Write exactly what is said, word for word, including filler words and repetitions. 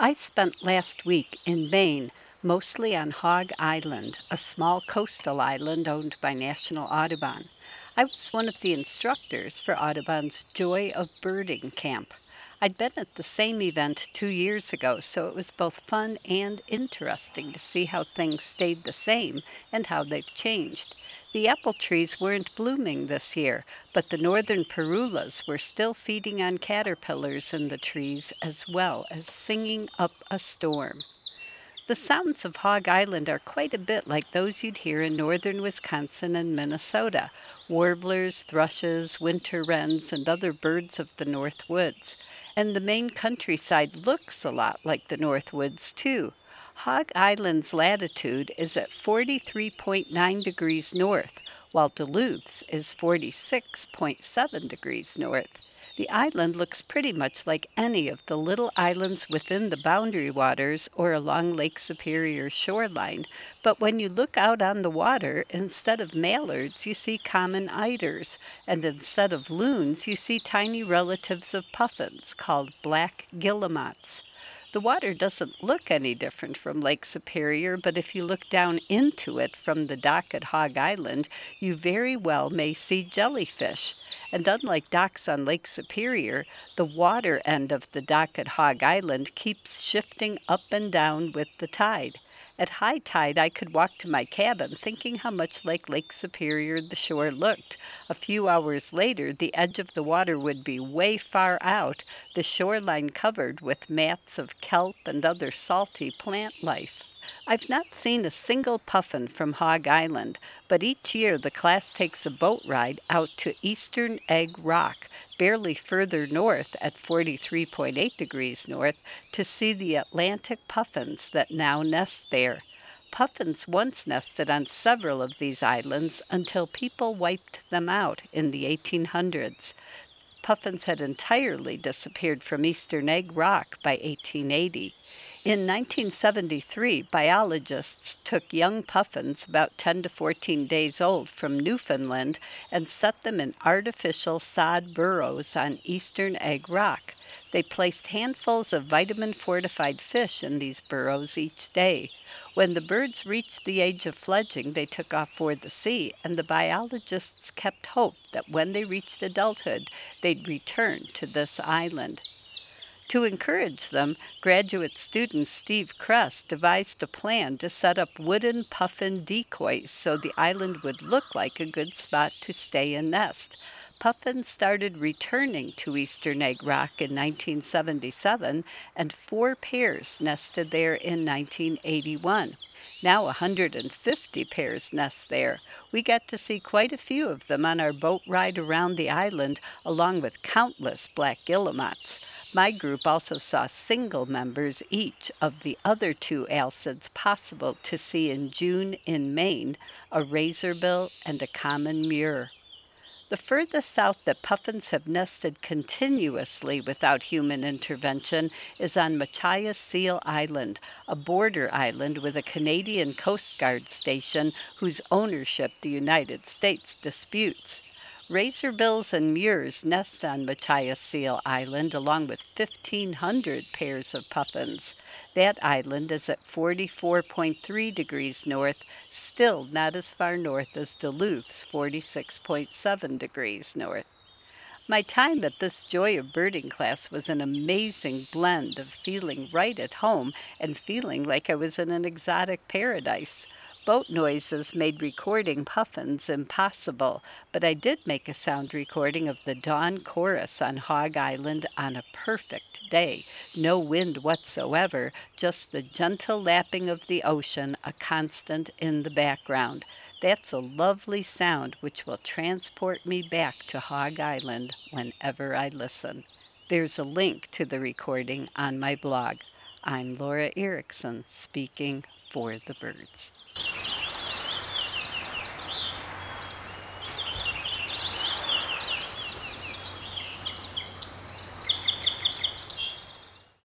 I spent last week in Maine, mostly on Hog Island, a small coastal island owned by National Audubon. I was one of the instructors for Audubon's Joy of Birding camp. I'd been at the same event two years ago, so it was both fun and interesting to see how things stayed the same and how they've changed. The apple trees weren't blooming this year, but the northern parulas were still feeding on caterpillars in the trees as well as singing up a storm. The sounds of Hog Island are quite a bit like those you'd hear in northern Wisconsin and Minnesota: warblers, thrushes, winter wrens, and other birds of the North Woods. And the Maine countryside looks a lot like the North Woods, too. Hog Island's latitude is at forty-three point nine degrees north, while Duluth's is forty-six point seven degrees north. The island looks pretty much like any of the little islands within the boundary waters or along Lake Superior's shoreline, but when you look out on the water, instead of mallards, you see common eiders, and instead of loons, you see tiny relatives of puffins called black guillemots. The water doesn't look any different from Lake Superior, but if you look down into it from the dock at Hog Island, you very well may see jellyfish. And unlike docks on Lake Superior, the water end of the dock at Hog Island keeps shifting up and down with the tide. At high tide, I could walk to my cabin thinking how much like Lake Superior the shore looked. A few hours later, the edge of the water would be way far out, the shoreline covered with mats of kelp and other salty plant life. I've not seen a single puffin from Hog Island, but each year the class takes a boat ride out to Eastern Egg Rock, barely further north at forty-three point eight degrees north, to see the Atlantic puffins that now nest there. Puffins once nested on several of these islands until people wiped them out in the eighteen hundreds. Puffins had entirely disappeared from Eastern Egg Rock by eighteen eighty. In nineteen seventy-three, biologists took young puffins about ten to fourteen days old from Newfoundland and set them in artificial sod burrows on Eastern Egg Rock. They placed handfuls of vitamin-fortified fish in these burrows each day. When the birds reached the age of fledging, they took off for the sea, and the biologists kept hope that when they reached adulthood, they'd return to this island. To encourage them, graduate student Steve Kress devised a plan to set up wooden puffin decoys so the island would look like a good spot to stay and nest. Puffins started returning to Eastern Egg Rock in nineteen seventy-seven, and four pairs nested there in nineteen eighty-one. Now one hundred fifty pairs nest there. We got to see quite a few of them on our boat ride around the island, along with countless black guillemots. My group also saw single members each of the other two alcids possible to see in June in Maine, a razorbill and a common murre. The furthest south that puffins have nested continuously without human intervention is on Machias Seal Island, a border island with a Canadian Coast Guard station whose ownership the United States disputes. Razorbills and murres nest on Machias Seal Island along with fifteen hundred pairs of puffins. That island is at forty-four point three degrees north, still not as far north as Duluth's forty-six point seven degrees north. My time at this Joy of Birding class was an amazing blend of feeling right at home and feeling like I was in an exotic paradise. Boat noises made recording puffins impossible, but I did make a sound recording of the dawn chorus on Hog Island on a perfect day. No wind whatsoever, just the gentle lapping of the ocean, a constant in the background. That's a lovely sound which will transport me back to Hog Island whenever I listen. There's a link to the recording on my blog. I'm Laura Erickson, speaking for the birds.